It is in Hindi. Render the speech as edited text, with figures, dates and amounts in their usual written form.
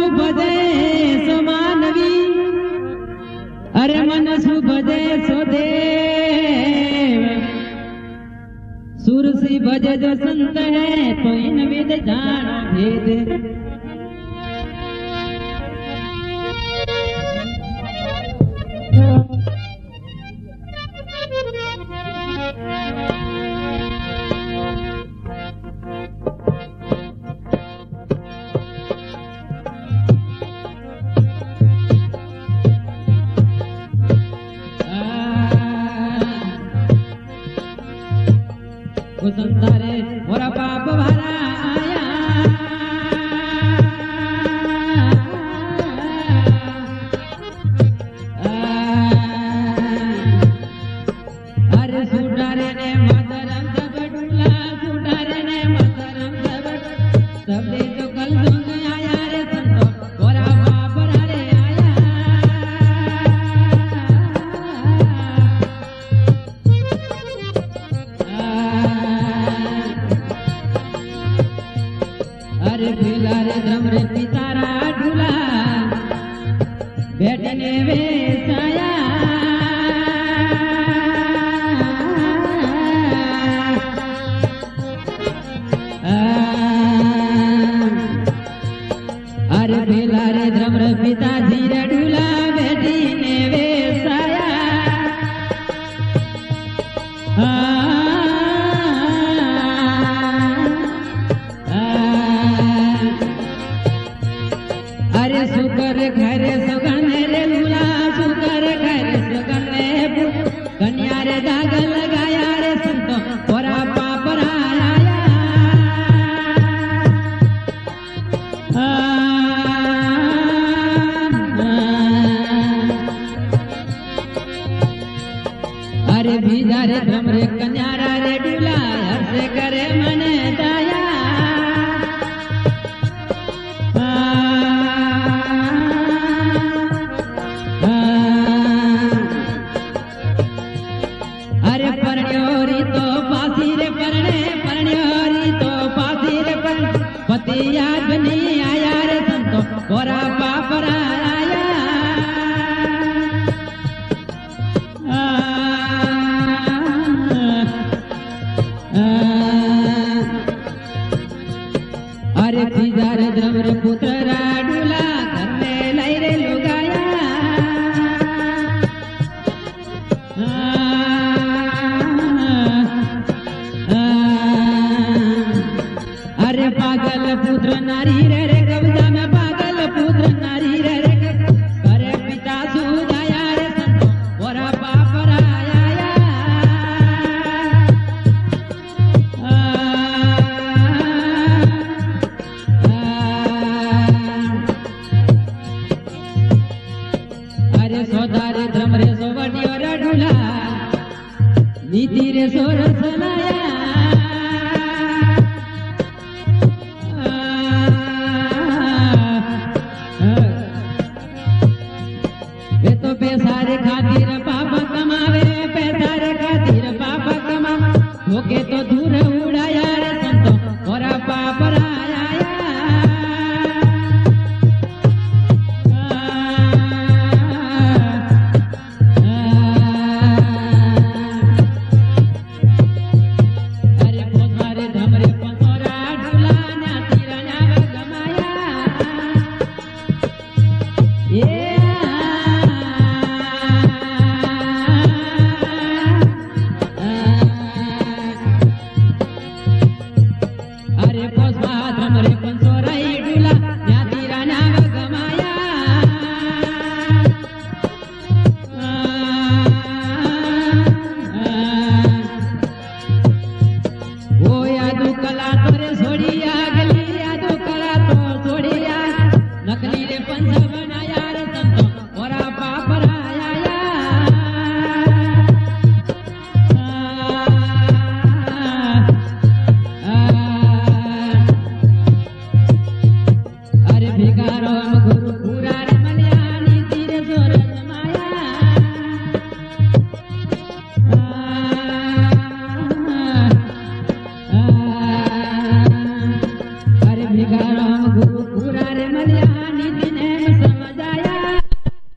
भजे सो मानवी, अरे मन सु भजे सो देव। सुर सी भजे जो संत है तो इन विद जानो भेद। संसारे मोरा पाप भरा आया, अरे सुटारे ने मातरम सब डूला, सुटारे ने मातरम सब सबे तो कल संग आया रे संतो मोरा पाप रे आया। अरे भिला रे धम रे पितारा ढूला, बैठने वेसाया। अरे भिला रे धम रे पिताजी रे ढूला, बैठने वेसाया। अरे सुकर घर सुगन रे लूला, सुकर घर सुगन रे कन्या रे दाग लगाया रे संतो पोरा पाप आया। अरे भीजा रे धर्म रे कन्यारा रे डूला, हर्ष करे मन दाया। अरे परण्योरी तो पासी रे परणे, परण्योरी तो पासी रे परण, पति याद नहीं आया रे संतो पोरा पाप आया। अरे तीजा रे द्रम रे पुत्र राडूला, घर में लाई रे लुगाया। अरे पागल पुत्र नारी रे रे कब्जा में, पागल पुत्र नारी रे रे करे पिता सुजाया रे संतो पोरा पाप आया। अरे सोदा रे धर्म रे सोवटियो रे ढूला, नीति रे सोरस लाया। वे तो पैसा रे खातिर पाप कमावे, पैसा रे खातिर पाप कमावे, होके तो दूर उड़ाया रे संतो मोरा पाप आया। अरे पोसा रे धम रे पंसोरा ढूला, न्याती राना गमाया। अरे पोसा धम रे पंसोरा ढूला, न्याती राना गमाया। ओ यादू कला तोरे छोड़िया,